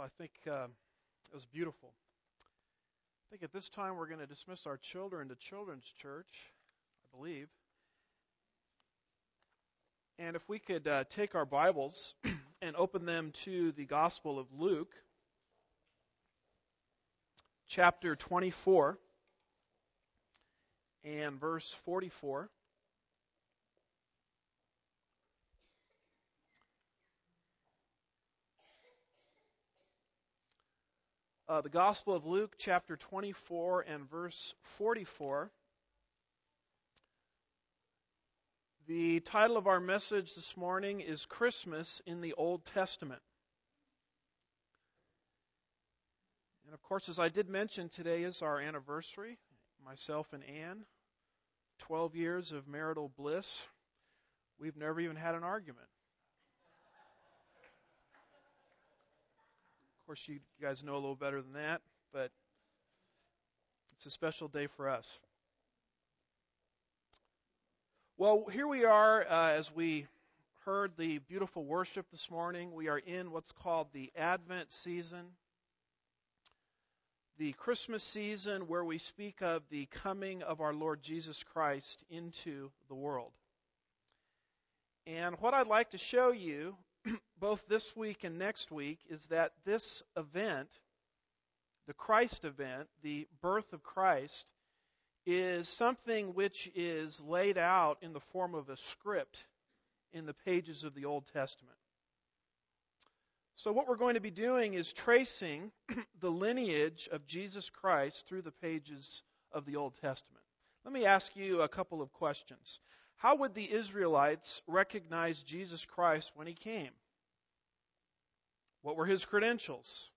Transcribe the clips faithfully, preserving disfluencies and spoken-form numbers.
I think uh, it was beautiful. I think at this time we're going to dismiss our children to Children's Church, I believe. And if we could uh, take our Bibles and open them to the Gospel of Luke, chapter twenty-four and verse forty-four. Uh, the Gospel of Luke, chapter twenty-four and verse forty-four. The title of our message this morning is Christmas in the Old Testament. And of course, as I did mention, today is our anniversary. Myself and Ann, twelve years of marital bliss. We've never even had an argument. Of course, you guys know a little better than that, but it's a special day for us. Well, here we are uh, as we heard the beautiful worship this morning. We are in what's called the Advent season, the Christmas season where we speak of the coming of our Lord Jesus Christ into the world. And what I'd like to show you both this week and next week is that this event, the Christ event, the birth of Christ, is something which is laid out in the form of a script in the pages of the Old Testament. So what we're going to be doing is tracing the lineage of Jesus Christ through the pages of the Old Testament. Let me ask you a couple of questions. How would the Israelites recognize Jesus Christ when he came? What were his credentials?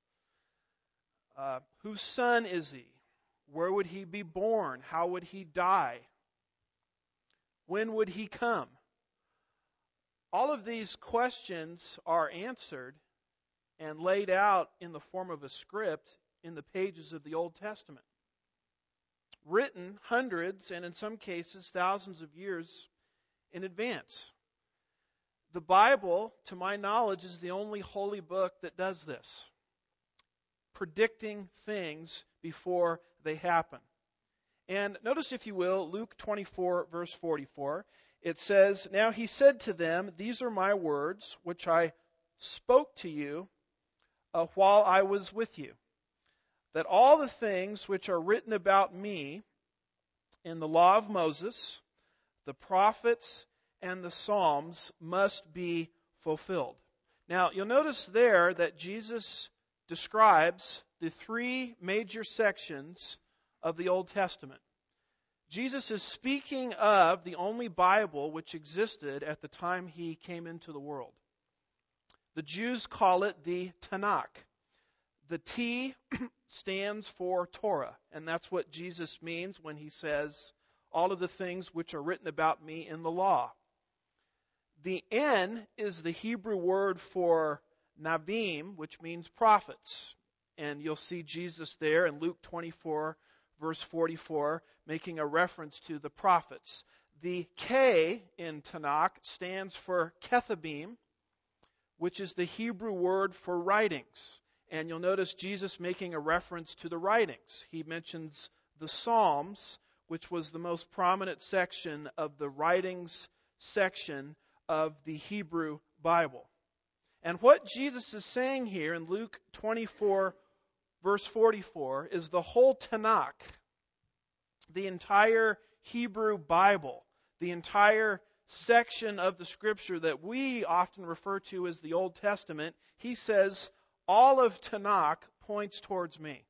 Uh, whose son is he? Where would he be born? How would he die? When would he come? All of these questions are answered and laid out in the form of a script in the pages of the Old Testament, written hundreds and in some cases thousands of years in advance. The Bible, to my knowledge, is the only holy book that does this, predicting things before they happen. And notice, if you will, Luke twenty-four, verse forty-four. It says, "Now he said to them, 'These are my words, which I spoke to you uh, while I was with you, that all the things which are written about me in the law of Moses, the prophets, and the Psalms must be fulfilled.'" Now, you'll notice there that Jesus describes the three major sections of the Old Testament. Jesus is speaking of the only Bible which existed at the time he came into the world. The Jews call it the Tanakh. The T stands for Torah, and that's what Jesus means when he says, all of the things which are written about me in the law. The N is the Hebrew word for Nabim, which means prophets. And you'll see Jesus there in Luke twenty-four, verse forty-four, making a reference to the prophets. The K in Tanakh stands for Kethabim, which is the Hebrew word for writings. And you'll notice Jesus making a reference to the writings. He mentions the Psalms, which was the most prominent section of the writings section of the Hebrew Bible. And what Jesus is saying here in Luke twenty-four, verse forty-four, is the whole Tanakh, the entire Hebrew Bible, the entire section of the Scripture that we often refer to as the Old Testament. He says, all of Tanakh points towards me.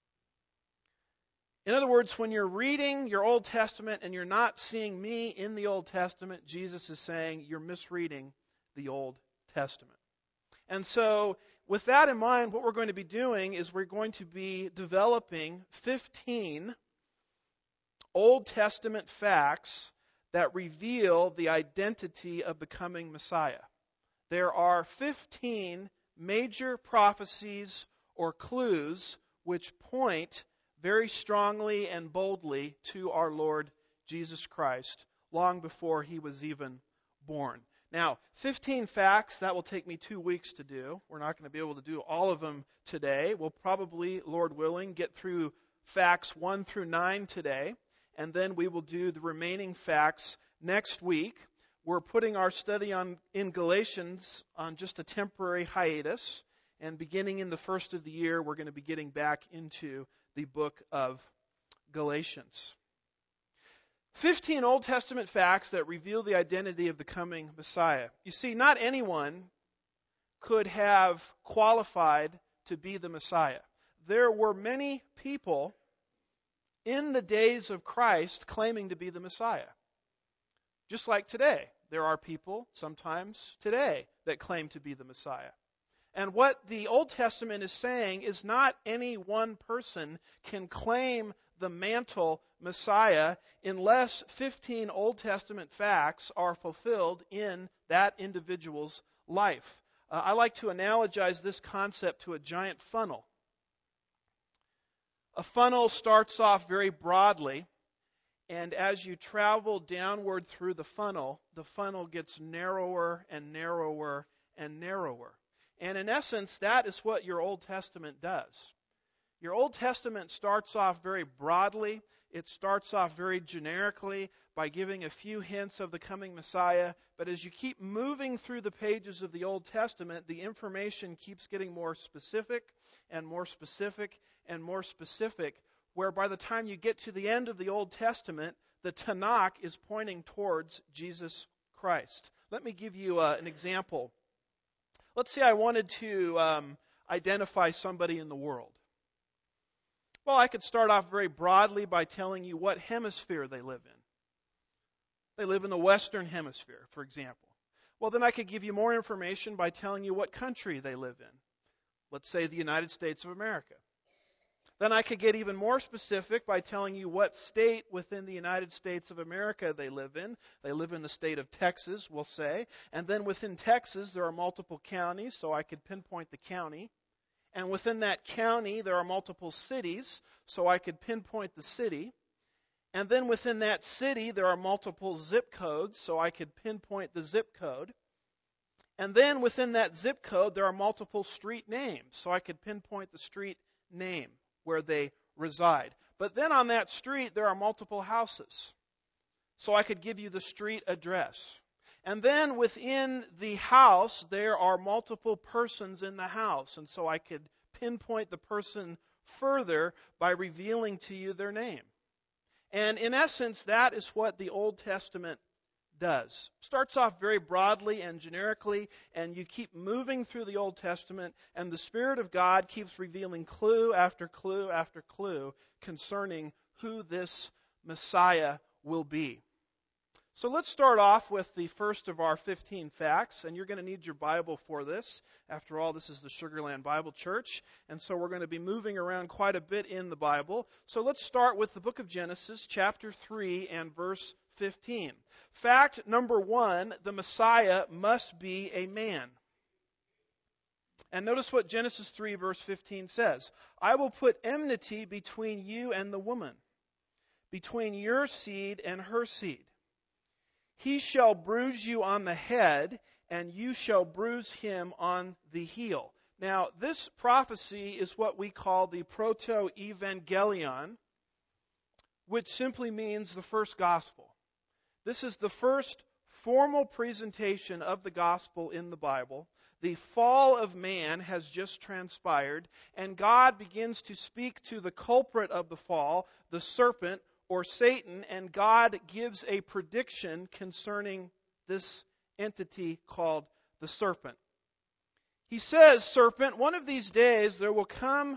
In other words, when you're reading your Old Testament and you're not seeing me in the Old Testament, Jesus is saying you're misreading the Old Testament. And so, with that in mind, what we're going to be doing is we're going to be developing fifteen Old Testament facts that reveal the identity of the coming Messiah. There are fifteen major prophecies or clues which point very strongly and boldly to our Lord Jesus Christ long before he was even born. Now, fifteen facts, that will take me two weeks to do. We're not going to be able to do all of them today. We'll probably, Lord willing, get through facts one through nine today, and then we will do the remaining facts next week. We're putting our study on in Galatians on just a temporary hiatus, and beginning in the first of the year, we're going to be getting back into the book of Galatians. Fifteen Old Testament facts that reveal the identity of the coming Messiah. You see, not anyone could have qualified to be the Messiah. There were many people in the days of Christ claiming to be the Messiah. Just like today, there are people sometimes today that claim to be the Messiah. And what the Old Testament is saying is not any one person can claim the mantle Messiah unless fifteen Old Testament facts are fulfilled in that individual's life. Uh, I like to analogize this concept to a giant funnel. A funnel starts off very broadly, and as you travel downward through the funnel, the funnel gets narrower and narrower and narrower. And in essence, that is what your Old Testament does. Your Old Testament starts off very broadly. It starts off very generically by giving a few hints of the coming Messiah. But as you keep moving through the pages of the Old Testament, the information keeps getting more specific and more specific and more specific, where by the time you get to the end of the Old Testament, the Tanakh is pointing towards Jesus Christ. Let me give you uh, an example. Let's say I wanted to um, identify somebody in the world. Well, I could start off very broadly by telling you what hemisphere they live in. They live in the Western Hemisphere, for example. Well, then I could give you more information by telling you what country they live in. Let's say the United States of America. Then I could get even more specific by telling you what state within the United States of America they live in. They live in the state of Texas, we'll say. And then within Texas, there are multiple counties, so I could pinpoint the county. And within that county, there are multiple cities, so I could pinpoint the city. And then within that city, there are multiple zip codes, so I could pinpoint the zip code. And then within that zip code, there are multiple street names, so I could pinpoint the street name where they reside. But then on that street, there are multiple houses, so I could give you the street address. And then within the house, there are multiple persons in the house. And so I could pinpoint the person further by revealing to you their name. And in essence, that is what the Old Testament does. Starts off very broadly and generically, and you keep moving through the Old Testament, and the Spirit of God keeps revealing clue after clue after clue concerning who this Messiah will be. So let's start off with the first of our fifteen facts, and you're going to need your Bible for this. After all, this is the Sugar Land Bible Church, and so we're going to be moving around quite a bit in the Bible. So let's start with the book of Genesis, chapter three and verse fifteen. Fact number one, the Messiah must be a man. And notice what Genesis three verse fifteen says. I will put enmity between you and the woman, between your seed and her seed. He shall bruise you on the head, and you shall bruise him on the heel. Now, this prophecy is what we call the proto-evangelion, which simply means the first gospel. This is the first formal presentation of the gospel in the Bible. The fall of man has just transpired, and God begins to speak to the culprit of the fall, the serpent, or Satan, and God gives a prediction concerning this entity called the serpent. He says, serpent, one of these days there will come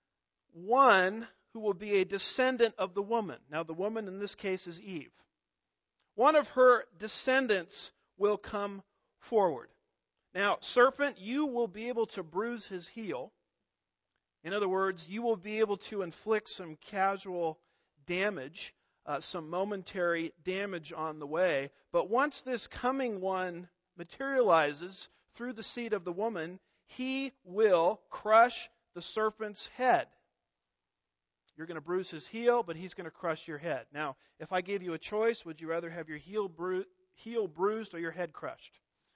one who will be a descendant of the woman. Now the woman in this case is Eve. One of her descendants will come forward. Now, serpent, you will be able to bruise his heel. In other words, you will be able to inflict some casual damage, uh, some momentary damage on the way. But once this coming one materializes through the seed of the woman, he will crush the serpent's head. You're going to bruise his heel, but he's going to crush your head. Now, if I gave you a choice, would you rather have your heel, bru- heel bruised or your head crushed?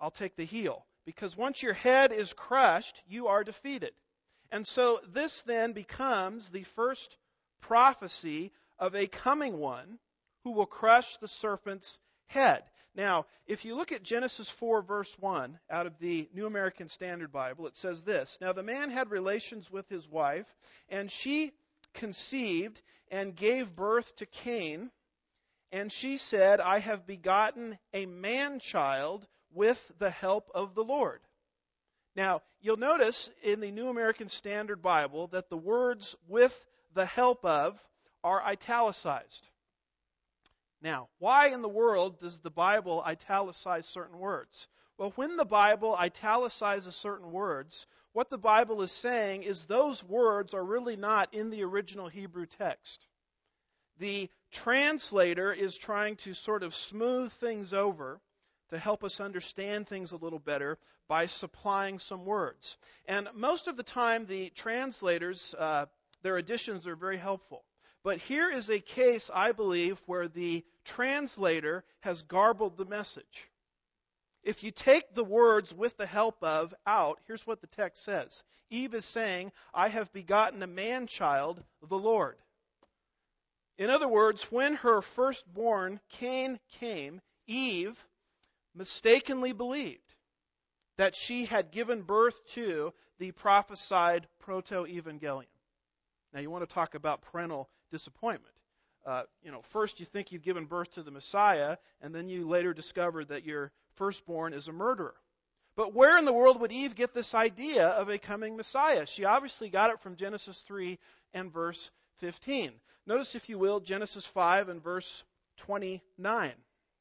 I'll take the heel. Because once your head is crushed, you are defeated. And so this then becomes the first prophecy of a coming one who will crush the serpent's head. Now, if you look at Genesis four, verse one, out of the New American Standard Bible, it says this: Now the man had relations with his wife, and she conceived and gave birth to Cain, and she said, I have begotten a man-child with the help of the Lord. Now, you'll notice in the New American Standard Bible that the words with the help of are italicized. Now, why in the world does the Bible italicize certain words? Well, when the Bible italicizes certain words, what the Bible is saying is those words are really not in the original Hebrew text. The translator is trying to sort of smooth things over to help us understand things a little better by supplying some words. And most of the time, the translators, uh, their additions are very helpful. But here is a case, I believe, where the translator has garbled the message. If you take the words with the help of out, here's what the text says. Eve is saying, I have begotten a man-child, the Lord. In other words, when her firstborn, Cain, came, Eve mistakenly believed that she had given birth to the prophesied proto-evangelium. Now, you want to talk about parental disappointment. Uh, you know, first you think you've given birth to the Messiah, and then you later discover that your firstborn is a murderer. But where in the world would Eve get this idea of a coming Messiah? She obviously got it from Genesis three and verse fifteen. Notice, if you will, Genesis five and verse twenty-nine.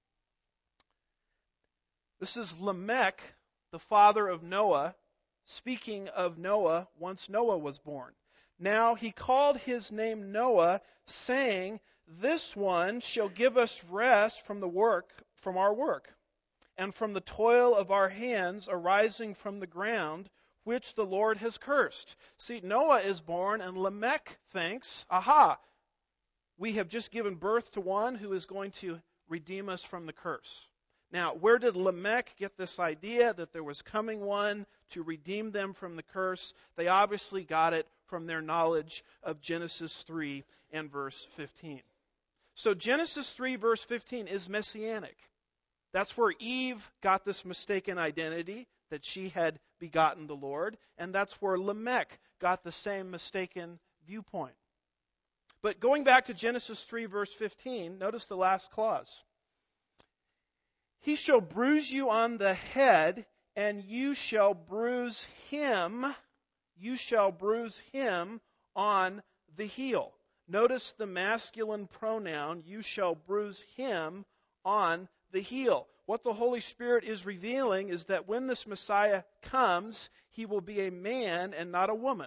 This is Lamech, the father of Noah, speaking of Noah once Noah was born. Now he called his name Noah, saying, This one shall give us rest from the work, from our work, and from the toil of our hands arising from the ground, which the Lord has cursed. See, Noah is born, and Lamech thinks, aha, we have just given birth to one who is going to redeem us from the curse. Now, where did Lamech get this idea that there was coming one to redeem them from the curse? They obviously got it from their knowledge of Genesis three and verse fifteen. So Genesis three verse fifteen is messianic. That's where Eve got this mistaken identity that she had begotten the Lord, and that's where Lamech got the same mistaken viewpoint. But going back to Genesis three verse fifteen, notice the last clause. He shall bruise you on the head, and you shall bruise him, you shall bruise him on the heel. Notice the masculine pronoun, you shall bruise him on the heel. What the Holy Spirit is revealing is that when this Messiah comes, he will be a man and not a woman.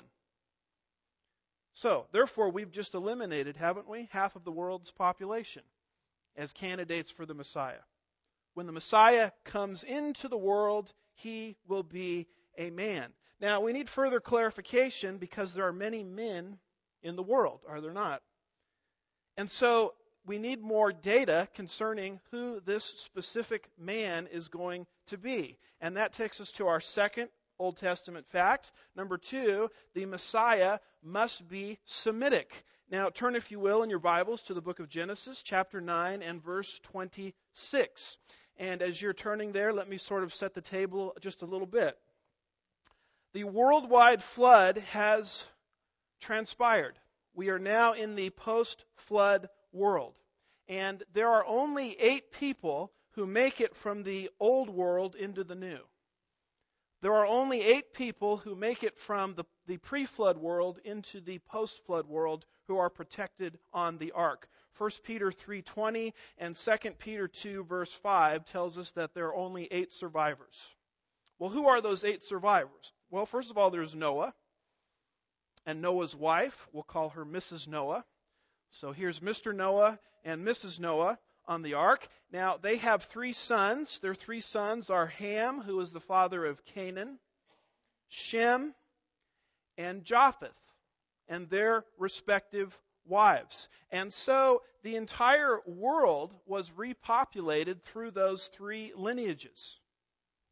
So, therefore, we've just eliminated, haven't we, half of the world's population as candidates for the Messiah. When the Messiah comes into the world, he will be a man. Now, we need further clarification because there are many men in the world, are there not? And so we need more data concerning who this specific man is going to be. And that takes us to our second Old Testament fact. Number two, the Messiah must be Semitic. Now, turn, if you will, in your Bibles to the book of Genesis, chapter nine and verse twenty-six. And as you're turning there, let me sort of set the table just a little bit. The worldwide flood has transpired. We are now in the post-flood world. And there are only eight people who make it from the old world into the new. There are only eight people who make it from the, the pre-flood world into the post-flood world who are protected on the ark. First Peter three twenty and Second Peter two verse five tells us that there are only eight survivors. Well, who are those eight survivors? Well, first of all, there's Noah and Noah's wife. We'll call her Missus Noah. So here's Mister Noah and Missus Noah on the ark. Now, they have three sons. Their three sons are Ham, who is the father of Canaan, Shem, and Japheth, and their respective wives. And so the entire world was repopulated through those three lineages.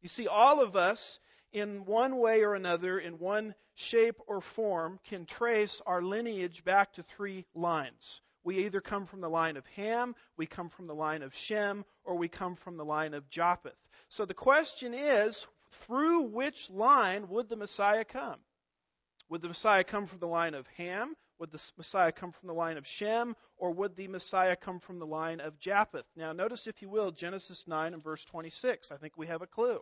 You see, all of us, in one way or another, in one shape or form, can trace our lineage back to three lines. We either come from the line of Ham, we come from the line of Shem, or we come from the line of Japheth. So the question is, through which line would the Messiah come? Would the Messiah come from the line of Ham? Would the Messiah come from the line of Shem? Or would the Messiah come from the line of Japheth? Now notice, if you will, Genesis nine and verse twenty-six. I think we have a clue.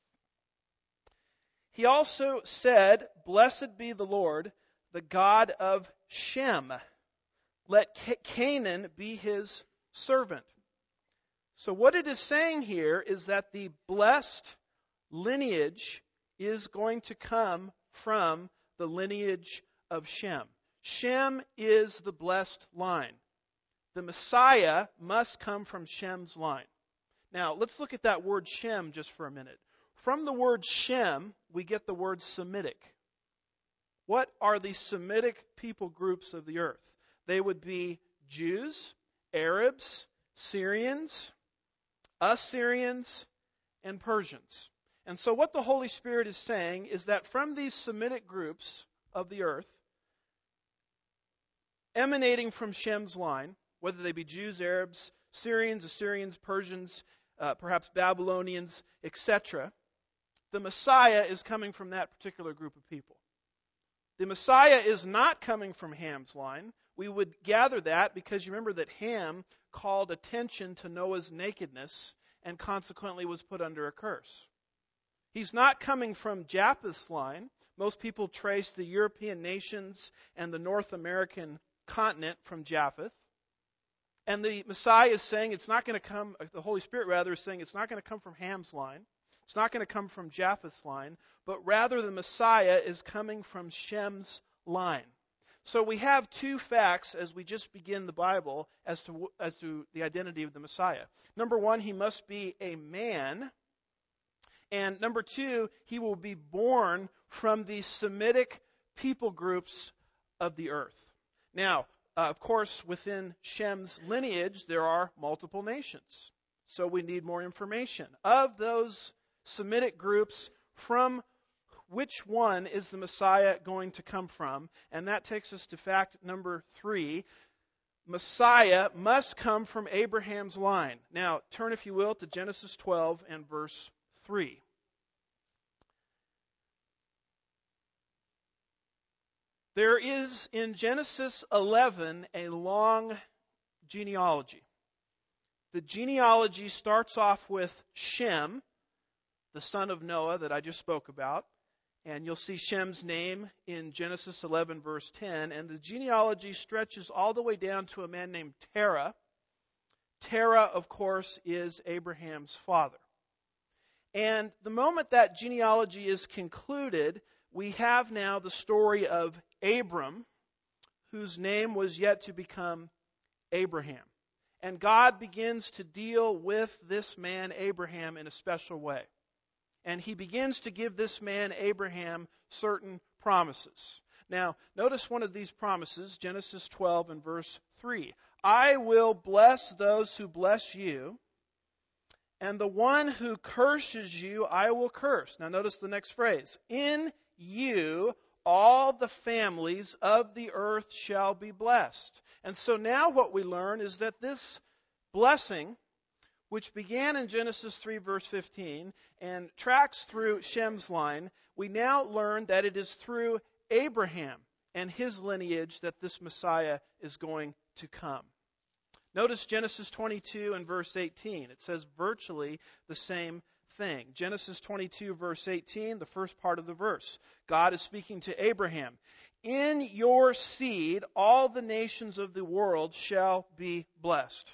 He also said, "Blessed be the Lord, the God of Shem. Let Canaan be his servant." So what it is saying here is that the blessed lineage is going to come from the lineage of Shem. Shem is the blessed line. The Messiah must come from Shem's line. Now, let's look at that word Shem just for a minute. From the word Shem, we get the word Semitic. What are the Semitic people groups of the earth? They would be Jews, Arabs, Syrians, Assyrians, and Persians. And so what the Holy Spirit is saying is that from these Semitic groups of the earth, emanating from Shem's line, whether they be Jews, Arabs, Syrians, Assyrians, Persians, uh, perhaps Babylonians, et cetera, the Messiah is coming from that particular group of people. The Messiah is not coming from Ham's line. We would gather that because you remember that Ham called attention to Noah's nakedness and consequently was put under a curse. He's not coming from Japheth's line. Most people trace the European nations and the North American continent from Japheth. And the Messiah is saying it's not going to come, the Holy Spirit rather is saying it's not going to come from Ham's line. It's not going to come from Japheth's line, but rather the Messiah is coming from Shem's line. So we have two facts as we just begin the Bible as to as to the identity of the Messiah. Number one, he must be a man. And number two, he will be born from the Semitic people groups of the earth. Now, uh, of course, within Shem's lineage, there are multiple nations. So we need more information. Of those Semitic groups, from which one is the Messiah going to come from? And that takes us to fact number three. Messiah must come from Abraham's line. Now, turn, if you will, to Genesis twelve and verse three. There is in Genesis eleven a long genealogy. The genealogy starts off with Shem, the son of Noah that I just spoke about. And you'll see Shem's name in Genesis eleven, verse ten. And the genealogy stretches all the way down to a man named Terah. Terah, of course, is Abraham's father. And the moment that genealogy is concluded, we have now the story of Abram, whose name was yet to become Abraham. And God begins to deal with this man, Abraham, in a special way. And he begins to give this man, Abraham, certain promises. Now, notice one of these promises, Genesis twelve and verse three. I will bless those who bless you, and the one who curses you I will curse. Now, notice the next phrase. In you all the families of the earth shall be blessed. And so now what we learn is that this blessing, which began in Genesis three, verse fifteen, and tracks through Shem's line, we now learn that it is through Abraham and his lineage that this Messiah is going to come. Notice Genesis twenty-two and verse eighteen. It says virtually the same thing. Genesis twenty-two, verse eighteen, the first part of the verse. God is speaking to Abraham. In your seed, all the nations of the world shall be blessed.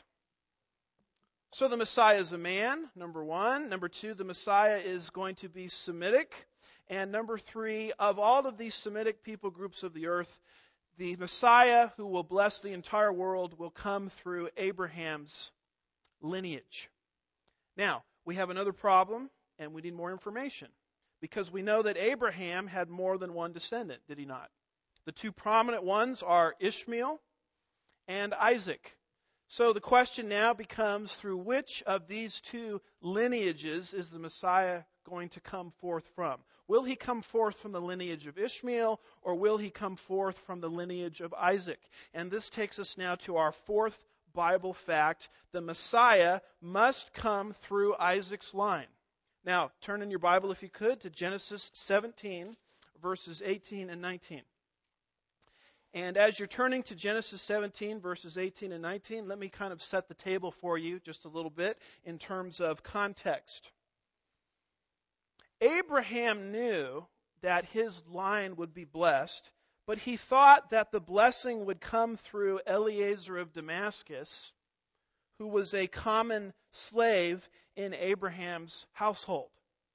So the Messiah is a man, number one. Number two, the Messiah is going to be Semitic. And number three, of all of these Semitic people groups of the earth, the Messiah who will bless the entire world will come through Abraham's lineage. Now, we have another problem, and we need more information. Because we know that Abraham had more than one descendant, did he not? The two prominent ones are Ishmael and Isaac. So the question now becomes, through which of these two lineages is the Messiah going to come forth from? Will he come forth from the lineage of Ishmael, or will he come forth from the lineage of Isaac? And this takes us now to our fourth Bible fact. The Messiah must come through Isaac's line. Now, turn in your Bible, if you could, to Genesis seventeen, verses eighteen and nineteen. And as you're turning to Genesis seventeen, verses eighteen and nineteen, let me kind of set the table for you just a little bit in terms of context. Abraham knew that his line would be blessed, but he thought that the blessing would come through Eliezer of Damascus, who was a common slave in Abraham's household.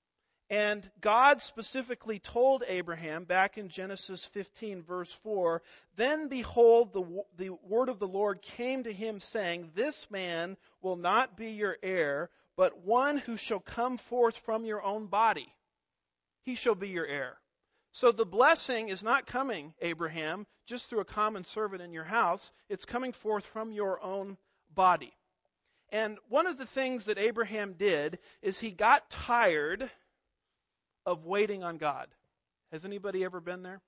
And God specifically told Abraham back in Genesis fifteen, verse four, "Then behold, the, the word of the Lord came to him, saying, This man will not be your heir, but one who shall come forth from your own body. He shall be your heir." So the blessing is not coming, Abraham, just through a common servant in your house. It's coming forth from your own body. And one of the things that Abraham did is he got tired of waiting on God. Has anybody ever been there?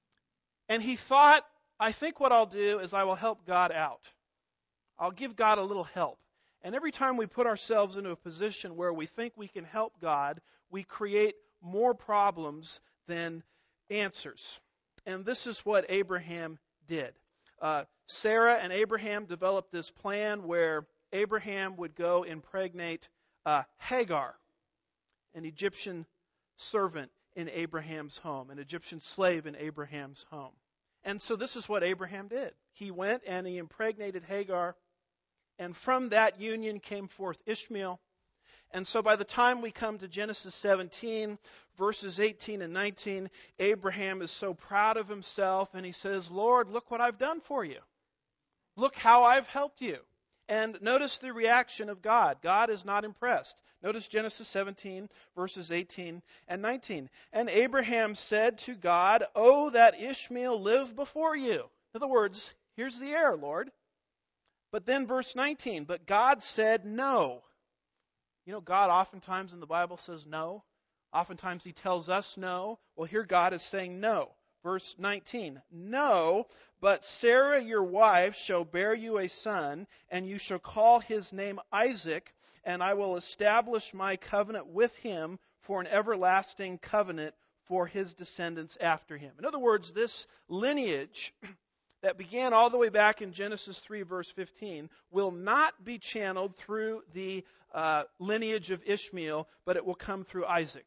And he thought, I think what I'll do is I will help God out. I'll give God a little help. And every time we put ourselves into a position where we think we can help God, we create more problems than answers. And this is what Abraham did. Uh, Sarah and Abraham developed this plan where Abraham would go impregnate uh, Hagar, an Egyptian servant in Abraham's home, an Egyptian slave in Abraham's home. And so this is what Abraham did. He went and he impregnated Hagar, and from that union came forth Ishmael. And so by the time we come to Genesis seventeen, verses eighteen and nineteen, Abraham is so proud of himself, and he says, Lord, look what I've done for you. Look how I've helped you. And notice the reaction of God. God is not impressed. Notice Genesis seventeen, verses eighteen and nineteen. And Abraham said to God, Oh, that Ishmael live before you. In other words, here's the heir, Lord. But then verse nineteen, but God said no. You know, God oftentimes in the Bible says no. Oftentimes he tells us no. Well, here God is saying no. Verse nineteen, no, but Sarah your wife shall bear you a son, and you shall call his name Isaac, and I will establish my covenant with him for an everlasting covenant for his descendants after him. In other words, this lineage that began all the way back in Genesis three, verse fifteen, will not be channeled through the uh, lineage of Ishmael, but it will come through Isaac.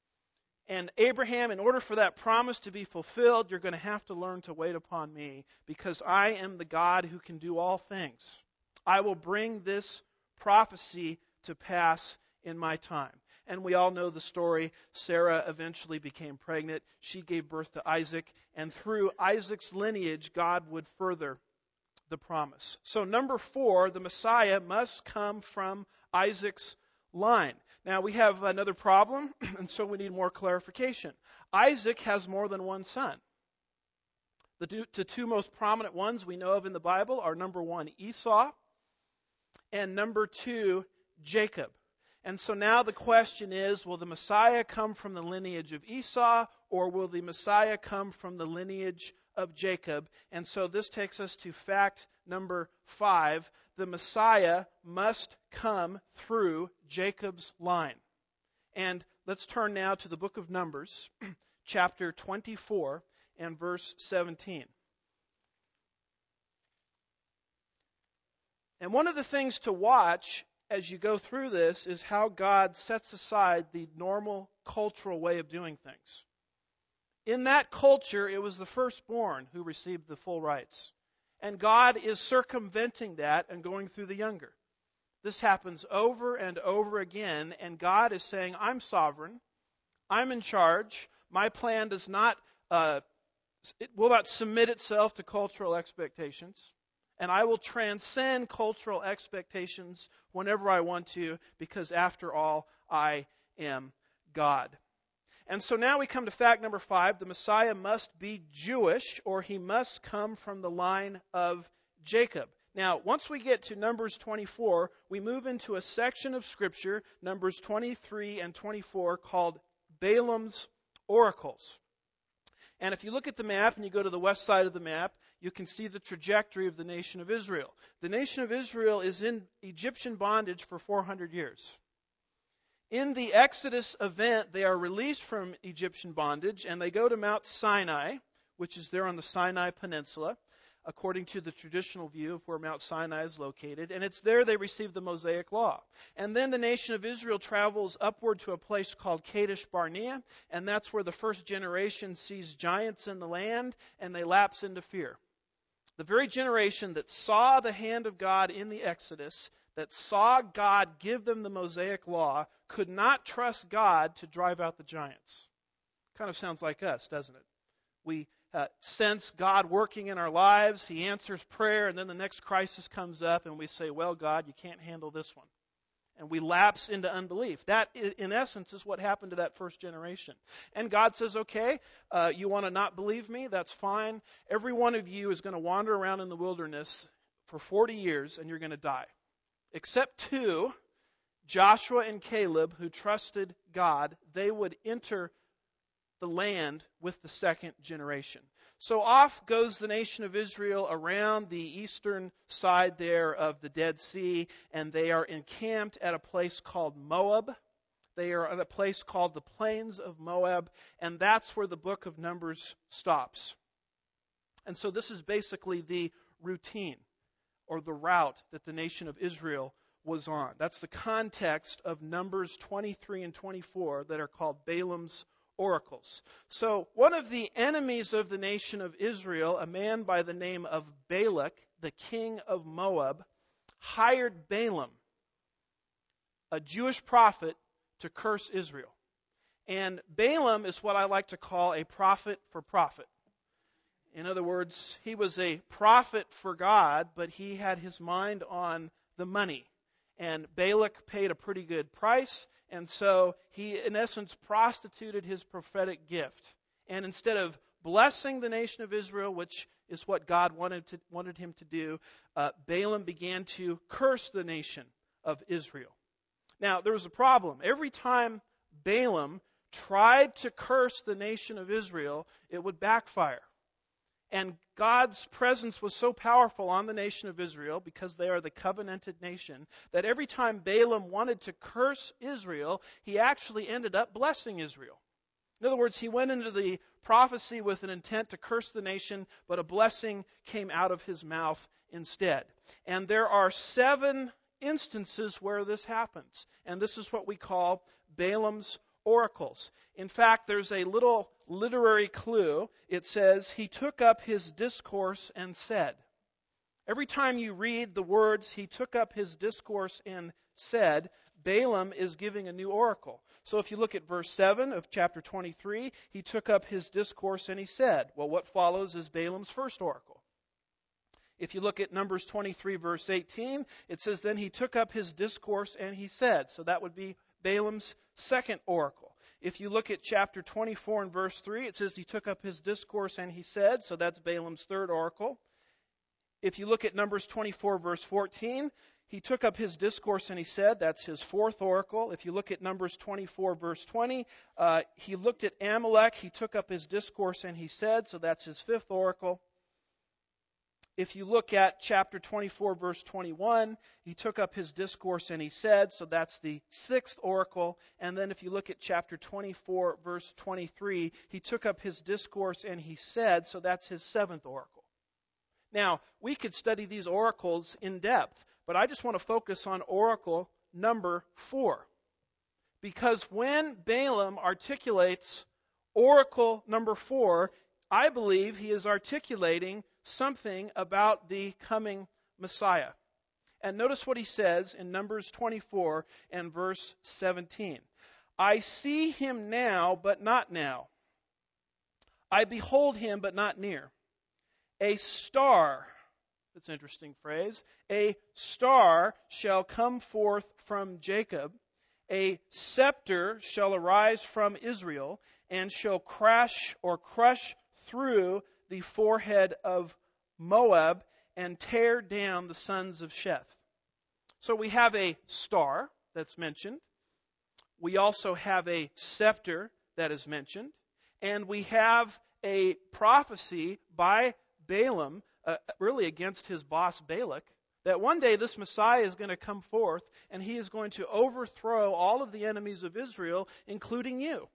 And Abraham, in order for that promise to be fulfilled, you're going to have to learn to wait upon me, because I am the God who can do all things. I will bring this prophecy to pass in my time. And we all know the story. Sarah eventually became pregnant. She gave birth to Isaac. And through Isaac's lineage, God would further the promise. So number four, the Messiah must come from Isaac's line. Now, we have another problem, and so we need more clarification. Isaac has more than one son. The two, the two most prominent ones we know of in the Bible are number one, Esau, and number two, Jacob. And so now the question is, will the Messiah come from the lineage of Esau, or will the Messiah come from the lineage of Jacob? And so this takes us to fact number five. The Messiah must come through Jacob's line. And let's turn now to the book of Numbers, chapter twenty-four and verse seventeen. And one of the things to watch as you go through this is how God sets aside the normal cultural way of doing things. In that culture, it was the firstborn who received the full rights. And God is circumventing that and going through the younger. This happens over and over again, and God is saying, I'm sovereign, I'm in charge, my plan does not, uh, it will not submit itself to cultural expectations, and I will transcend cultural expectations whenever I want to, because after all, I am God. And so now we come to fact number five. The Messiah must be Jewish, or he must come from the line of Jacob. Now, once we get to Numbers twenty-four, we move into a section of Scripture, Numbers twenty-three and twenty-four, called Balaam's oracles. And if you look at the map and you go to the west side of the map, you can see the trajectory of the nation of Israel. The nation of Israel is in Egyptian bondage for four hundred years. In the Exodus event, they are released from Egyptian bondage and they go to Mount Sinai, which is there on the Sinai Peninsula, according to the traditional view of where Mount Sinai is located. And it's there they receive the Mosaic Law. And then the nation of Israel travels upward to a place called Kadesh Barnea, and that's where the first generation sees giants in the land, and they lapse into fear. The very generation that saw the hand of God in the Exodus, that saw God give them the Mosaic Law, could not trust God to drive out the giants. Kind of sounds like us, doesn't it? We Uh, sense God working in our lives. He answers prayer, and then the next crisis comes up, and we say, well, God, you can't handle this one. And we lapse into unbelief. That, in essence, is what happened to that first generation. And God says, okay, uh, you want to not believe me? That's fine. Every one of you is going to wander around in the wilderness for forty years, and you're going to die. Except two, Joshua and Caleb, who trusted God. They would enter the land with the second generation. So off goes the nation of Israel around the eastern side there of the Dead Sea, and they are encamped at a place called Moab. They are at a place called the Plains of Moab, and that's where the book of Numbers stops. And so this is basically the routine or the route that the nation of Israel was on. That's the context of Numbers twenty-three and twenty-four that are called Balaam's oracles. So one of the enemies of the nation of Israel, a man by the name of Balak, the king of Moab, hired Balaam, a Jewish prophet, to curse Israel. And Balaam is what I like to call a prophet for profit. In other words, he was a prophet for God, but he had his mind on the money. And Balak paid a pretty good price. And so he, in essence, prostituted his prophetic gift. And instead of blessing the nation of Israel, which is what God wanted to, wanted him to do, uh, Balaam began to curse the nation of Israel. Now, there was a problem. Every time Balaam tried to curse the nation of Israel, it would backfire. And God's presence was so powerful on the nation of Israel, because they are the covenanted nation, that every time Balaam wanted to curse Israel, he actually ended up blessing Israel. In other words, he went into the prophecy with an intent to curse the nation, but a blessing came out of his mouth instead. And there are seven instances where this happens. And this is what we call Balaam's oracles. In fact, there's a little literary clue. It says, he took up his discourse and said. Every time you read the words, he took up his discourse and said, Balaam is giving a new oracle. So if you look at verse seven of chapter twenty-three, he took up his discourse and he said. Well, what follows is Balaam's first oracle. If you look at Numbers twenty-three, verse eighteen, it says, then he took up his discourse and he said. So that would be Balaam's second oracle. If you look at chapter twenty-four and verse three, it says he took up his discourse and he said. So that's Balaam's third oracle. If you look at Numbers twenty-four, verse fourteen, he took up his discourse and he said. That's his fourth oracle. If you look at Numbers twenty-four, verse twenty, uh, he looked at Amalek. He took up his discourse and he said. So that's his fifth oracle. If you look at chapter twenty-four, verse twenty-one, he took up his discourse and he said. So that's the sixth oracle. And then if you look at chapter twenty-four, verse twenty-three, he took up his discourse and he said. So that's his seventh oracle. Now, we could study these oracles in depth, but I just want to focus on oracle number four. Because when Balaam articulates oracle number four, I believe he is articulating something about the coming Messiah. And notice what he says in Numbers twenty-four and verse seventeen. I see him now, but not now. I behold him, but not near. A star, that's an interesting phrase, a star shall come forth from Jacob. A scepter shall arise from Israel, and shall crash or crush through the forehead of Moab, and tear down the sons of Sheth. So we have a star that's mentioned. We also have a scepter that is mentioned. And we have a prophecy by Balaam, uh, really against his boss Balak, that one day this Messiah is going to come forth and he is going to overthrow all of the enemies of Israel, including you.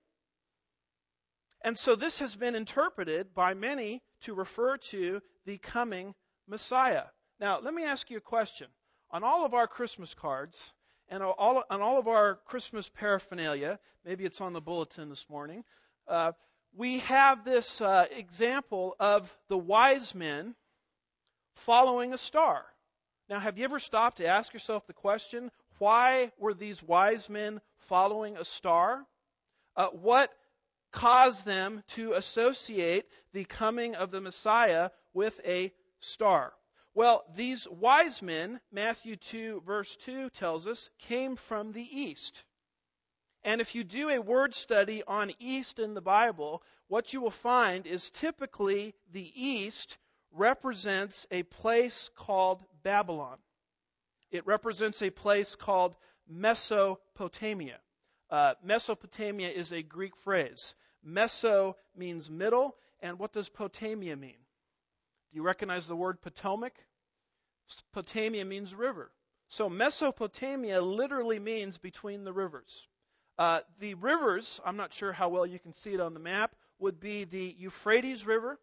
And so this has been interpreted by many to refer to the coming Messiah. Now, let me ask you a question. On all of our Christmas cards and all, on all of our Christmas paraphernalia, maybe it's on the bulletin this morning, uh, we have this uh, example of the wise men following a star. Now, have you ever stopped to ask yourself the question, why were these wise men following a star? Uh, what caused them to associate the coming of the Messiah with a star? Well, these wise men, Matthew two, verse two tells us, came from the east. And if you do a word study on east in the Bible, what you will find is typically the east represents a place called Babylon. It represents a place called Mesopotamia. Uh, Mesopotamia is a Greek phrase. Meso means middle, and what does Potamia mean? Do you recognize the word Potomac? Potamia means river. So Mesopotamia literally means between the rivers. Uh, the rivers, I'm not sure how well you can see it on the map, would be the Euphrates River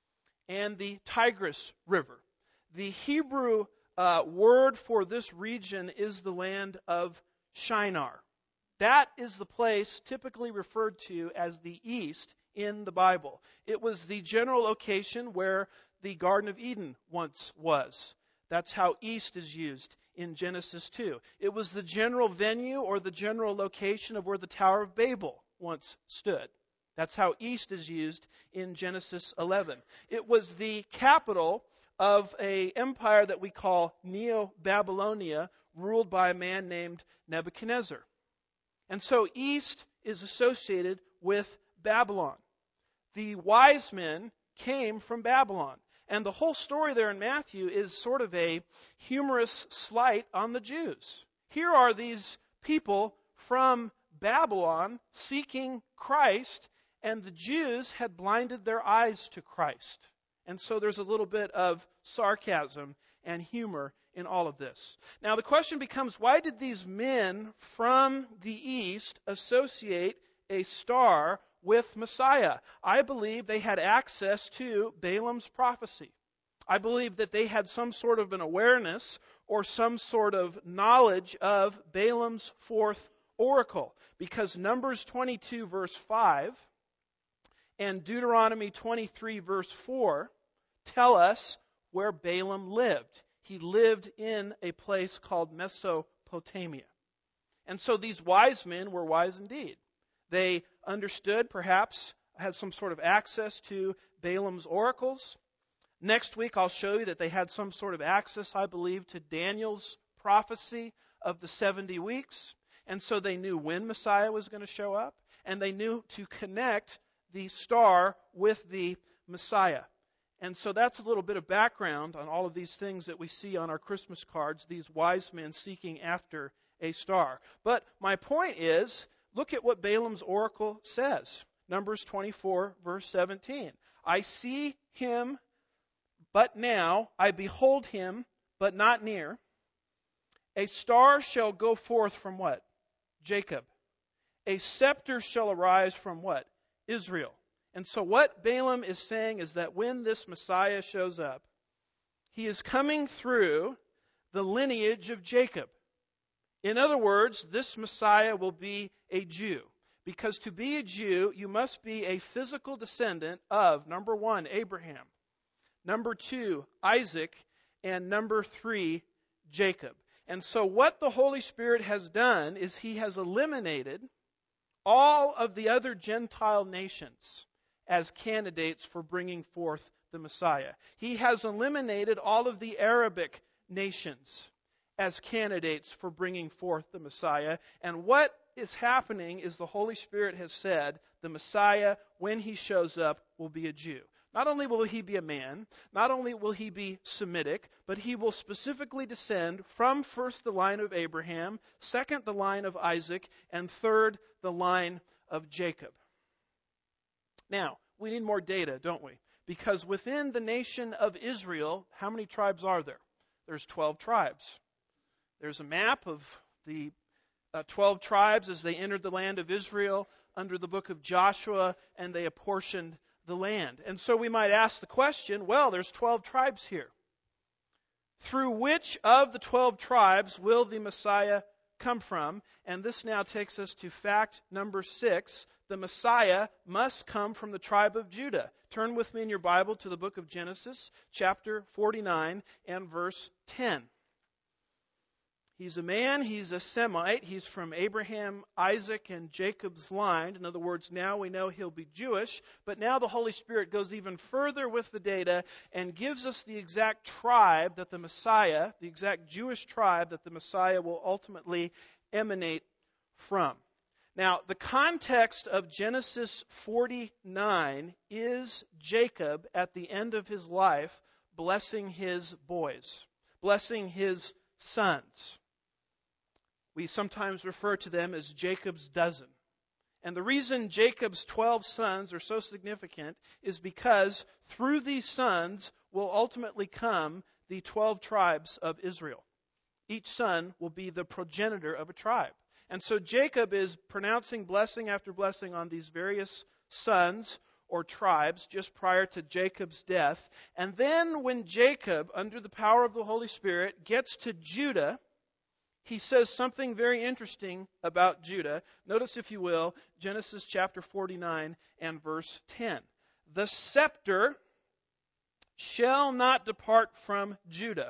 and the Tigris River. The Hebrew uh, word for this region is the land of Shinar. That is the place typically referred to as the east in the Bible. It was the general location where the Garden of Eden once was. That's how east is used in Genesis two. It was the general venue or the general location of where the Tower of Babel once stood. That's how east is used in Genesis eleven. It was the capital of an empire that we call Neo-Babylonia, ruled by a man named Nebuchadnezzar. And so east is associated with Babylon. The wise men came from Babylon. And the whole story there in Matthew is sort of a humorous slight on the Jews. Here are these people from Babylon seeking Christ, and the Jews had blinded their eyes to Christ. And so there's a little bit of sarcasm and humor in all of this. Now the question becomes, why did these men from the east associate a star with Messiah? I believe they had access to Balaam's prophecy. I believe that they had some sort of an awareness or some sort of knowledge of Balaam's fourth oracle, because Numbers twenty-two verse five and Deuteronomy twenty-three verse four tell us where Balaam lived. He lived in a place called Mesopotamia. And so these wise men were wise indeed. They understood, perhaps, had some sort of access to Balaam's oracles. Next week, I'll show you that they had some sort of access, I believe, to Daniel's prophecy of the seventy weeks. And so they knew when Messiah was going to show up, and they knew to connect the star with the Messiah. And so that's a little bit of background on all of these things that we see on our Christmas cards, these wise men seeking after a star. But my point is, look at what Balaam's oracle says. Numbers twenty-four, verse seventeen. I see him, but now I behold him, but not near. A star shall go forth from what? Jacob. A scepter shall arise from what? Israel. And so what Balaam is saying is that when this Messiah shows up, he is coming through the lineage of Jacob. In other words, this Messiah will be a Jew. Because to be a Jew, you must be a physical descendant of, number one, Abraham, number two, Isaac, and number three, Jacob. And so what the Holy Spirit has done is he has eliminated all of the other Gentile nations as candidates for bringing forth the Messiah. He has eliminated all of the Arabic nations as candidates for bringing forth the Messiah. And what is happening is the Holy Spirit has said the Messiah, when he shows up, will be a Jew. Not only will he be a man, not only will he be Semitic, but he will specifically descend from first the line of Abraham, second the line of Isaac, and third the line of Jacob. Now, we need more data, don't we? Because within the nation of Israel, how many tribes are there? There's twelve tribes. There's a map of the uh, twelve tribes as they entered the land of Israel under the book of Joshua, and they apportioned the land. And so we might ask the question, well, there's twelve tribes here. Through which of the twelve tribes will the Messiah come from? And this now takes us to fact number six. The Messiah must come from the tribe of Judah. Turn with me in your Bible to the book of Genesis, chapter forty-nine and verse ten. He's a man, he's a Semite, he's from Abraham, Isaac, and Jacob's line. In other words, now we know he'll be Jewish, but now the Holy Spirit goes even further with the data and gives us the exact tribe that the Messiah, the exact Jewish tribe that the Messiah will ultimately emanate from. Now, the context of Genesis forty-nine is Jacob at the end of his life blessing his boys, blessing his sons. We sometimes refer to them as Jacob's dozen. And the reason Jacob's twelve sons are so significant is because through these sons will ultimately come the twelve tribes of Israel. Each son will be the progenitor of a tribe. And so Jacob is pronouncing blessing after blessing on these various sons or tribes just prior to Jacob's death. And then when Jacob, under the power of the Holy Spirit, gets to Judah, he says something very interesting about Judah. Notice, if you will, Genesis chapter forty-nine and verse ten. The scepter shall not depart from Judah,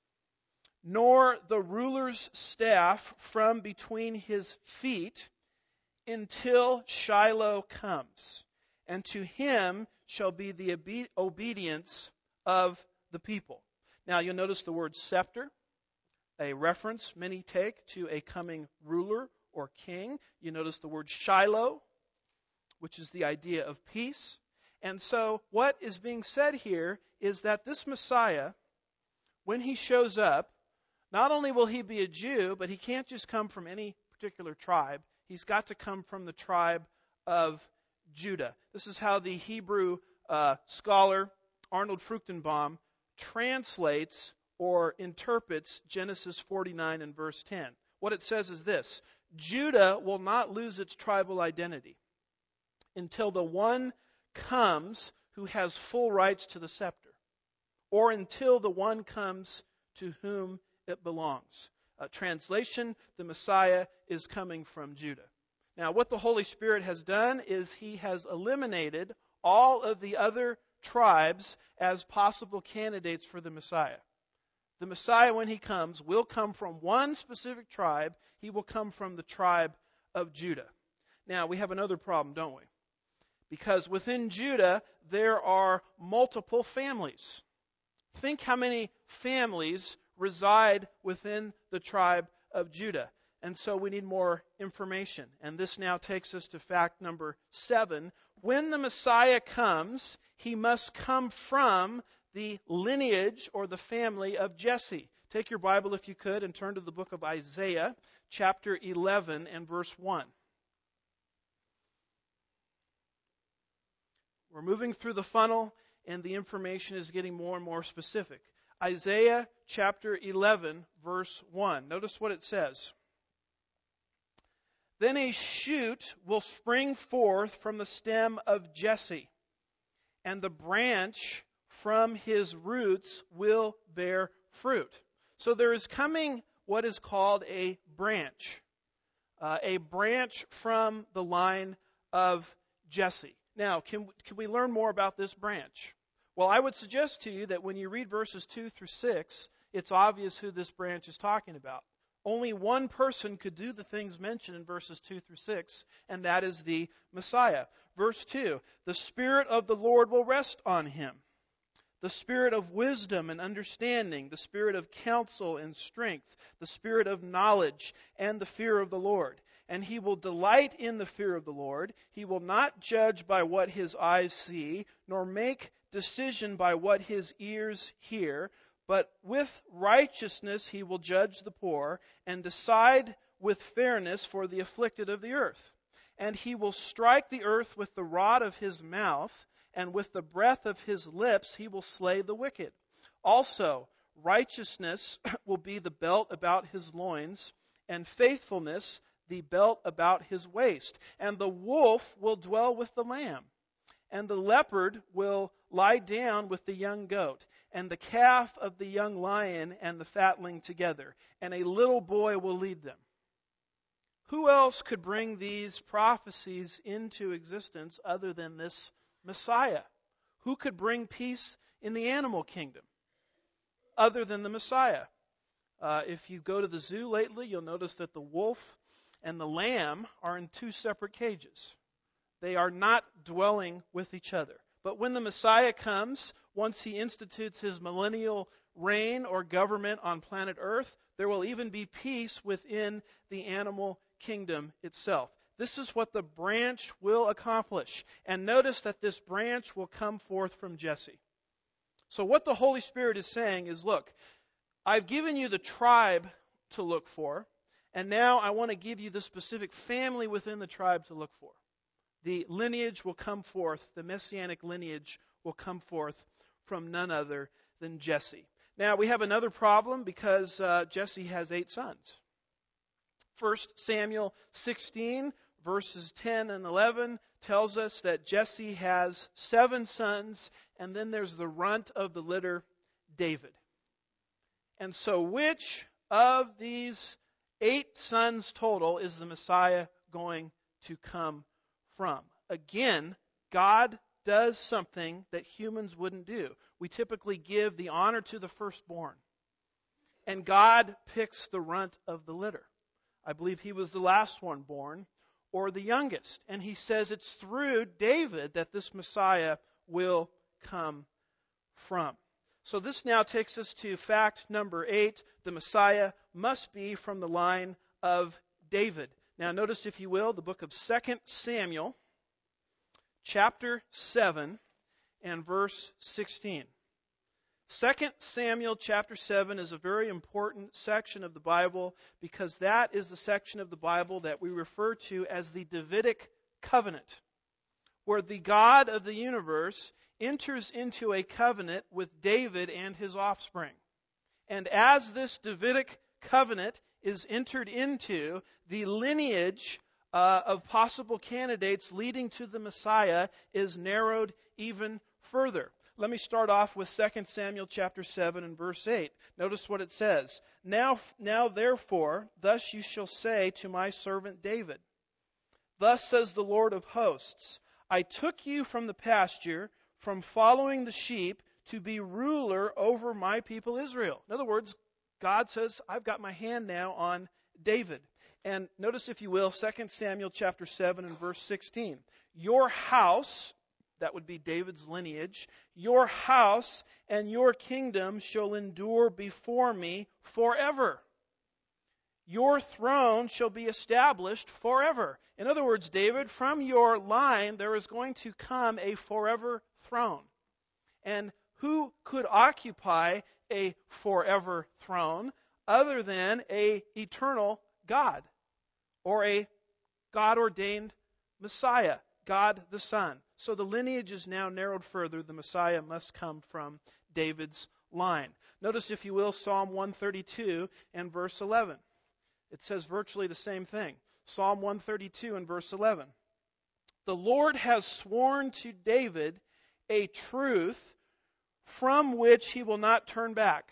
nor the ruler's staff from between his feet, until Shiloh comes, and to him shall be the obe- obedience of the people. Now you'll notice the word scepter, a reference many take to a coming ruler or king. You notice the word Shiloh, which is the idea of peace. And so what is being said here is that this Messiah, when he shows up, not only will he be a Jew, but he can't just come from any particular tribe. He's got to come from the tribe of Judah. This is how the Hebrew uh, scholar Arnold Fruchtenbaum translates or interprets Genesis forty-nine and verse ten. What it says is this: Judah will not lose its tribal identity until the one comes who has full rights to the scepter, or until the one comes to whom it belongs. Uh, translation, the Messiah is coming from Judah. Now, what the Holy Spirit has done is he has eliminated all of the other tribes as possible candidates for the Messiah. The Messiah, when he comes, will come from one specific tribe. He will come from the tribe of Judah. Now, we have another problem, don't we? Because within Judah, there are multiple families. Think how many families reside within the tribe of Judah. And so we need more information. And this now takes us to fact number seven. When the Messiah comes, he must come from the lineage or the family of Jesse. Take your Bible, if you could, and turn to the book of Isaiah, chapter eleven and verse one. We're moving through the funnel, and the information is getting more and more specific. Isaiah chapter eleven, verse one. Notice what it says. Then a shoot will spring forth from the stem of Jesse, and the branch from his roots will bear fruit. So there is coming what is called a branch, uh, a branch from the line of Jesse. Now, can, can we learn more about this branch? Well, I would suggest to you that when you read verses two through six, it's obvious who this branch is talking about. Only one person could do the things mentioned in verses two through six, and that is the Messiah. Verse two, the Spirit of the Lord will rest on him. The Spirit of wisdom and understanding, the Spirit of counsel and strength, the Spirit of knowledge and the fear of the Lord. And he will delight in the fear of the Lord. He will not judge by what his eyes see, nor make decision by what his ears hear, but with righteousness he will judge the poor and decide with fairness for the afflicted of the earth. And he will strike the earth with the rod of his mouth, and with the breath of his lips he will slay the wicked. Also, righteousness will be the belt about his loins, and faithfulness the belt about his waist. And the wolf will dwell with the lamb, and the leopard will lie down with the young goat, and the calf of the young lion and the fatling together, and a little boy will lead them. Who else could bring these prophecies into existence other than this Messiah? Who could bring peace in the animal kingdom other than the Messiah? Uh, if you go to the zoo lately, you'll notice that the wolf and the lamb are in two separate cages. They are not dwelling with each other. But when the Messiah comes, once he institutes his millennial reign or government on planet Earth, there will even be peace within the animal kingdom itself. This is what the branch will accomplish. And notice that this branch will come forth from Jesse. So what the Holy Spirit is saying is, look, I've given you the tribe to look for, and now I want to give you the specific family within the tribe to look for. The lineage will come forth, the messianic lineage will come forth from none other than Jesse. Now, we have another problem because uh, Jesse has eight sons. First Samuel sixteen, verses ten and eleven tells us that Jesse has seven sons, and then there's the runt of the litter, David. And so which of these eight sons total is the Messiah going to come from? Again, God does something that humans wouldn't do. We typically give the honor to the firstborn. And God picks the runt of the litter. I believe he was the last one born, or the youngest. And he says it's through David that this Messiah will come from. So this now takes us to fact number eight. The Messiah must be from the line of David. Now notice, if you will, the book of Second Samuel, chapter seven and verse sixteen. Second Samuel chapter seven is a very important section of the Bible because that is the section of the Bible that we refer to as the Davidic covenant, where the God of the universe enters into a covenant with David and his offspring. And as this Davidic covenant is entered into, the lineage uh, of possible candidates leading to the Messiah is narrowed even further. Let me start off with Second Samuel chapter seven and verse eight. Notice what it says. Now, now therefore, thus you shall say to my servant David, thus says the Lord of hosts, I took you from the pasture, from following the sheep, to be ruler over my people Israel. In other words, God says, I've got my hand now on David. And notice, if you will, Second Samuel chapter seven and verse sixteen. Your house, that would be David's lineage, your house and your kingdom shall endure before me forever. Your throne shall be established forever. In other words, David, from your line there is going to come a forever throne. And who could occupy a forever throne other than a eternal God, or a God-ordained Messiah, God the Son? So the lineage is now narrowed further. The Messiah must come from David's line. Notice, if you will, Psalm one thirty-two and verse eleven. It says virtually the same thing. Psalm one thirty-two and verse eleven. The Lord has sworn to David a truth from which he will not turn back.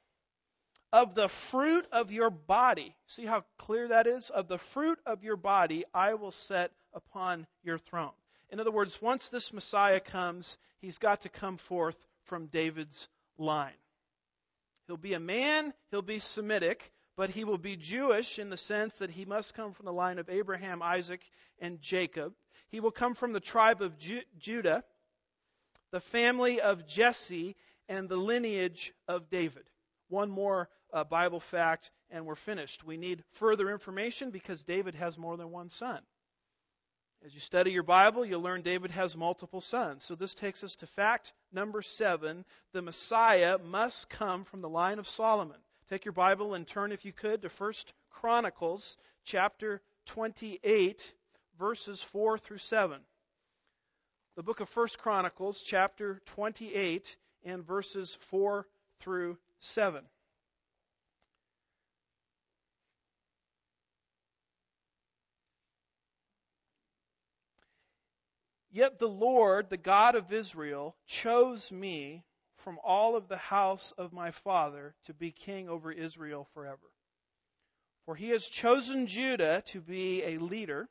Of the fruit of your body, see how clear that is? Of the fruit of your body I will set upon your throne. In other words, once this Messiah comes, he's got to come forth from David's line. He'll be a man, he'll be Semitic, but he will be Jewish in the sense that he must come from the line of Abraham, Isaac, and Jacob. He will come from the tribe of Ju- Judah, the family of Jesse, and the lineage of David. One more uh, Bible fact, and we're finished. We need further information because David has more than one son. As you study your Bible, you'll learn David has multiple sons. So this takes us to fact number seven. The Messiah must come from the line of Solomon. Take your Bible and turn, if you could, to First Chronicles chapter twenty-eight, verses four through seven. The book of First Chronicles chapter twenty-eight and verses four through seven. Yet the Lord, the God of Israel, chose me from all of the house of my father to be king over Israel forever. For he has chosen Judah to be a leader,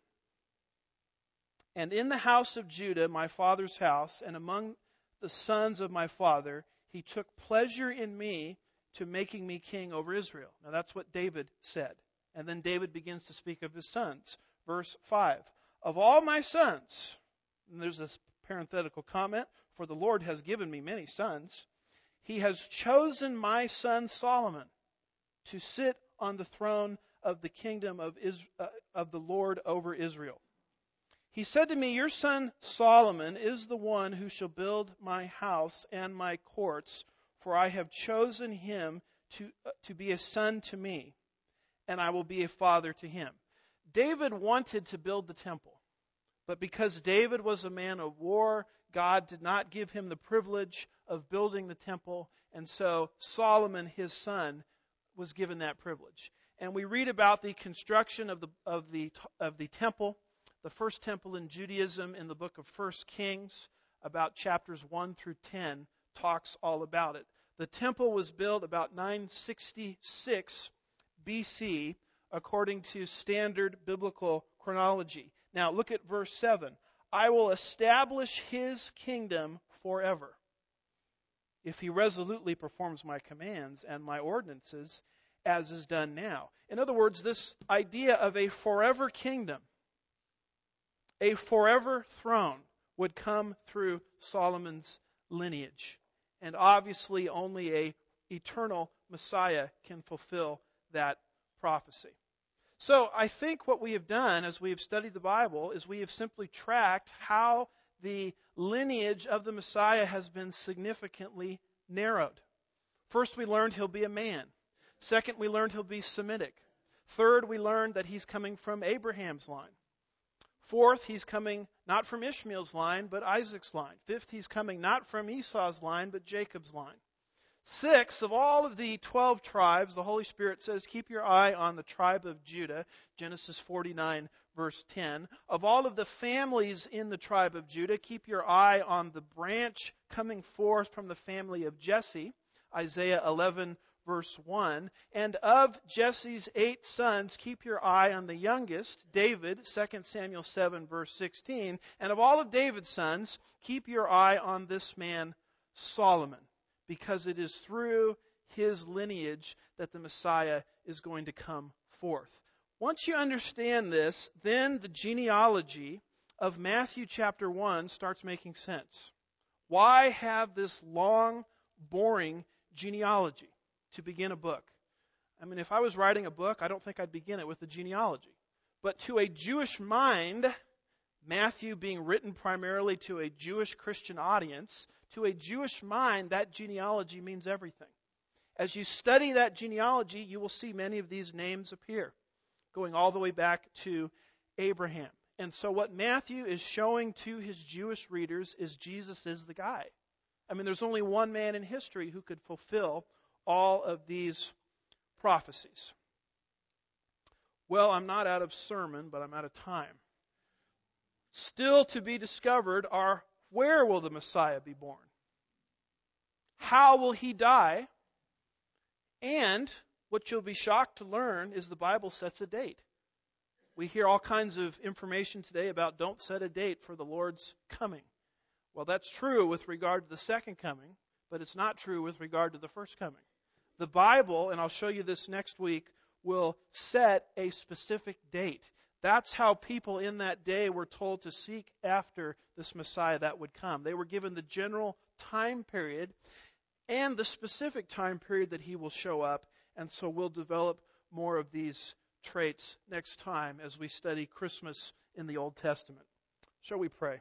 and in the house of Judah, my father's house, and among the sons of my father, he took pleasure in me to making me king over Israel. Now that's what David said. And then David begins to speak of his sons. Verse five, of all my sons, and there's this parenthetical comment, for the Lord has given me many sons, he has chosen my son Solomon to sit on the throne of the kingdom of, Is- uh, of the Lord over Israel. He said to me, your son Solomon is the one who shall build my house and my courts, for I have chosen him to, uh, to be a son to me, and I will be a father to him. David wanted to build the temple. But because David was a man of war, God did not give him the privilege of building the temple, and so Solomon, his son, was given that privilege. And we read about the construction of the of the of the temple, the first temple in Judaism, in the book of First Kings, about chapters one through ten, talks all about it. The temple was built about nine sixty-six B C, according to standard biblical chronology. Now look at verse seven. I will establish his kingdom forever, if he resolutely performs my commands and my ordinances, as is done now. In other words, this idea of a forever kingdom, a forever throne, would come through Solomon's lineage. And obviously only a eternal Messiah can fulfill that prophecy. So I think what we have done as we have studied the Bible is we have simply tracked how the lineage of the Messiah has been significantly narrowed. First, we learned he'll be a man. Second, we learned he'll be Semitic. Third, we learned that he's coming from Abraham's line. Fourth, he's coming not from Ishmael's line, but Isaac's line. Fifth, he's coming not from Esau's line, but Jacob's line. Six, of all of the twelve tribes, the Holy Spirit says, keep your eye on the tribe of Judah, Genesis forty-nine, verse ten. Of all of the families in the tribe of Judah, keep your eye on the branch coming forth from the family of Jesse, Isaiah eleven, verse one. And of Jesse's eight sons, keep your eye on the youngest, David, Second Samuel seven, verse sixteen. And of all of David's sons, keep your eye on this man, Solomon, because it is through his lineage that the Messiah is going to come forth. Once you understand this, then the genealogy of Matthew chapter one starts making sense. Why have this long, boring genealogy to begin a book? I mean, if I was writing a book, I don't think I'd begin it with the genealogy. But to a Jewish mind, Matthew being written primarily to a Jewish Christian audience, to a Jewish mind, that genealogy means everything. As you study that genealogy, you will see many of these names appear, going all the way back to Abraham. And so what Matthew is showing to his Jewish readers is Jesus is the guy. I mean, there's only one man in history who could fulfill all of these prophecies. Well, I'm not out of sermon, but I'm out of time. Still to be discovered are, where will the Messiah be born? How will he die? And what you'll be shocked to learn is the Bible sets a date. We hear all kinds of information today about don't set a date for the Lord's coming. Well, that's true with regard to the second coming, but it's not true with regard to the first coming. The Bible, and I'll show you this next week, will set a specific date. That's how people in that day were told to seek after this Messiah that would come. They were given the general time period and the specific time period that he will show up. And so we'll develop more of these traits next time as we study Christmas in the Old Testament. Shall we pray?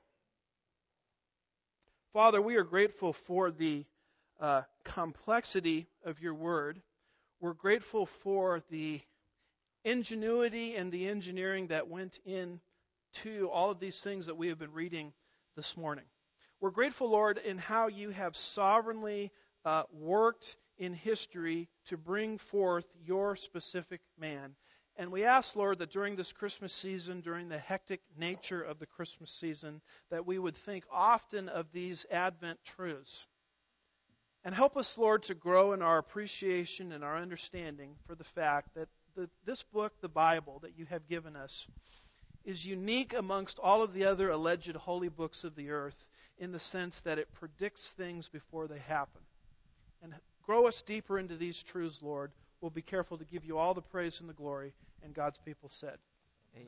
Father, we are grateful for the uh, complexity of your word. We're grateful for the ingenuity and the engineering that went into all of these things that we have been reading this morning. We're grateful, Lord, in how you have sovereignly uh, worked in history to bring forth your specific man. And we ask, Lord, that during this Christmas season, during the hectic nature of the Christmas season, that we would think often of these Advent truths. And help us, Lord, to grow in our appreciation and our understanding for the fact that the, this book, the Bible, that you have given us, is unique amongst all of the other alleged holy books of the earth in the sense that it predicts things before they happen. And grow us deeper into these truths, Lord. We'll be careful to give you all the praise and the glory. And God's people said,